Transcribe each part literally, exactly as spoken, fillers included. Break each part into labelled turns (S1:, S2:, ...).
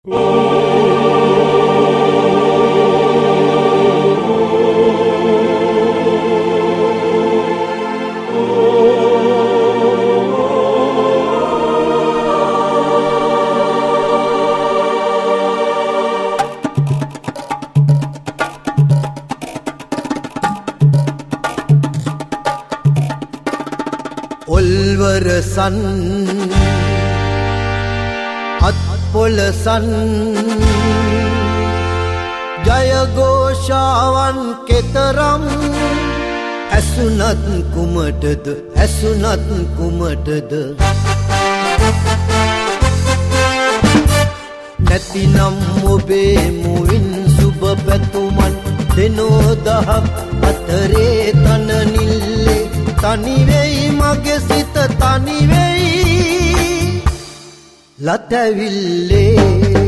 S1: ඔල්වරසන් අත්පොලසන් ජයഘോഷාවන් කෙතරම් ඇසුනත් කුමටද ඇසුනත් කුමටද නැතිනම් ඔබේ මුවින් සුබ පැතුමන් දෙනෝ දහක් අතරේ තන නිල්ලේ තනි වෙයි මගේ සිත තනි වෙයි ලතවිල්ලේ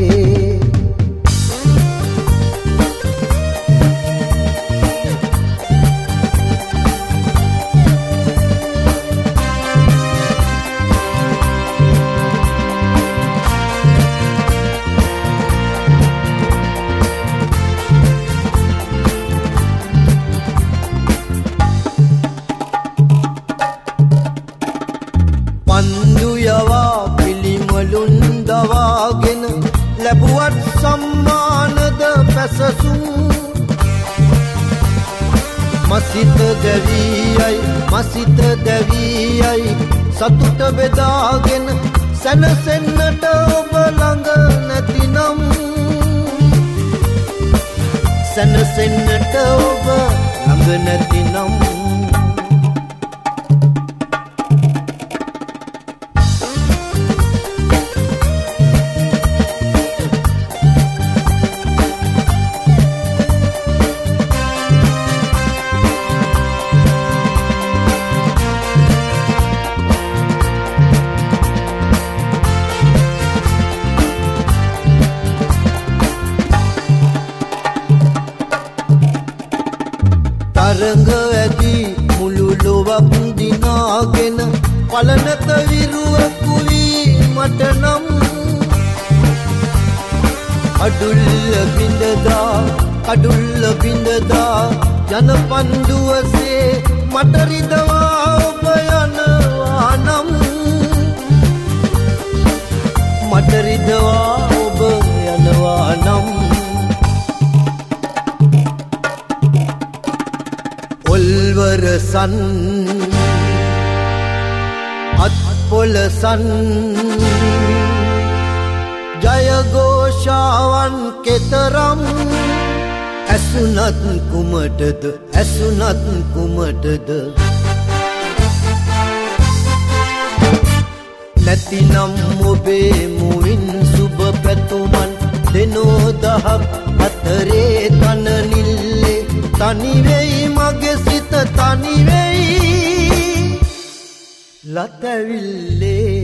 S1: පන්දු යවා පිළිමලුන් දවාගෙන ලැබුවත් සම්මානද පැසසුම් මසිත දැවියයි මසිත දැවියයි සතුට බෙදාගෙන සැනසෙන්නට ඔබ ළඟ නැතිනම් සැනසෙන්නට ඔබ ළඟ නැතිනම් තරඟ ඇති මුළු ලොවක් දිනාගෙන පලනත විරුවකු වී මට නම් අඩුල්ල බිඳදා කඩුල්ල බිඳදා යන පන්දුවසේ මට රිදවා ඔබ යනවා නම් මට රිදවා ඔබ යනවා නම් ඔල්වරසන් අත්පොලසන් ජයഘോഷාවන් කෙතරම් ඇසුනත් කුමටද ඇසුනත් කුමටද නැතිනම් ඔබේ මුවින් සුබ පැතුමන් දෙනෝ දහක් අතරේ තන නිල්ලේ තනි වෙයි මගේ සිත තනි වෙයි ලතවිල්ලේ